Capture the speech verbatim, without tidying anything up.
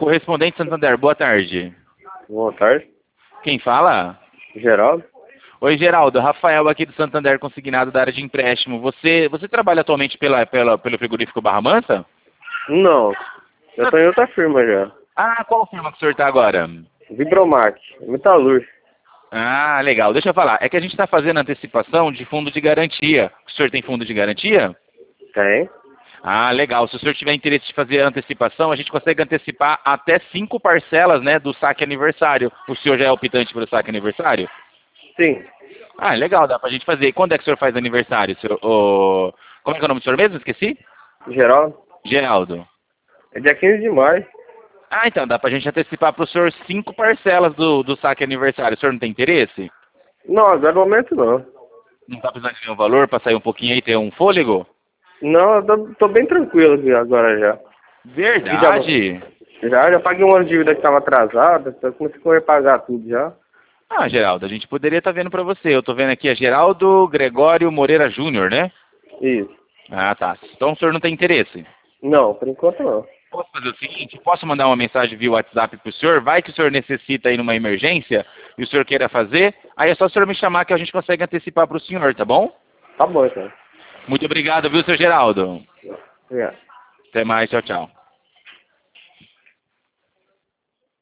correspondente Santander, boa tarde. Boa tarde. Quem fala? Geraldo? Oi, Geraldo. Rafael aqui do Santander Consignado da área de empréstimo. Você, você trabalha atualmente pela, pela, pelo frigorífico Barra Mansa? Não. Eu tô em outra firma já. Ah, qual firma que o senhor está agora? Vibromax, metalúrgico. Ah, legal. Deixa eu falar. É que a gente está fazendo antecipação de fundo de garantia. O senhor tem fundo de garantia? Tem? Ah, legal. Se o senhor tiver interesse de fazer a antecipação, a gente consegue antecipar até cinco parcelas, né, do saque aniversário. O senhor já é optante para o saque aniversário? Sim. Ah, legal, dá pra gente fazer. E quando é que o senhor faz aniversário? Senhor, o... Como é que é o nome do senhor mesmo? Esqueci? Geraldo? Geraldo. É dia quinze de maio. Ah, então, dá pra gente antecipar pro senhor cinco parcelas do, do saque aniversário. O senhor não tem interesse? Não, agora no momento não. Não tá precisando de nenhum valor pra sair um pouquinho aí e ter um fôlego? Não, eu tô, tô bem tranquilo aqui agora já. Verdade? Já, já, já paguei uma dívida que tava atrasada, então comecei a correr pagar tudo já. Ah, Geraldo, a gente poderia estar vendo pra você. Eu tô vendo aqui, é Geraldo Gregório Moreira Júnior, né? Isso. Ah, tá. Então o senhor não tem interesse? Não, por enquanto não. Posso fazer o seguinte? Posso mandar uma mensagem via WhatsApp pro senhor? Vai que o senhor necessita aí numa emergência e o senhor queira fazer, aí é só o senhor me chamar que a gente consegue antecipar pro senhor, tá bom? Tá bom, então. Muito obrigado, viu, seu Geraldo? Obrigado. Até mais, tchau, tchau.